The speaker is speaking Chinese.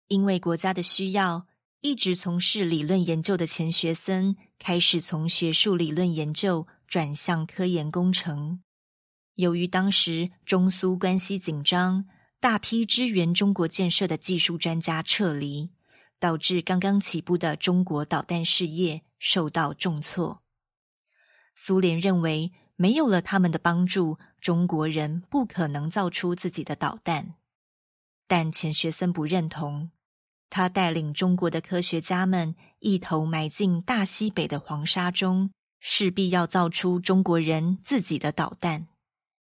因为国家的需要，一直从事理论研究的钱学森开始从学术理论研究转向科研工程。由于当时中苏关系紧张，大批支援中国建设的技术专家撤离，导致刚刚起步的中国导弹事业受到重挫。苏联认为没有了他们的帮助，中国人不可能造出自己的导弹。但钱学森不认同，他带领中国的科学家们一头埋进大西北的黄沙中，势必要造出中国人自己的导弹。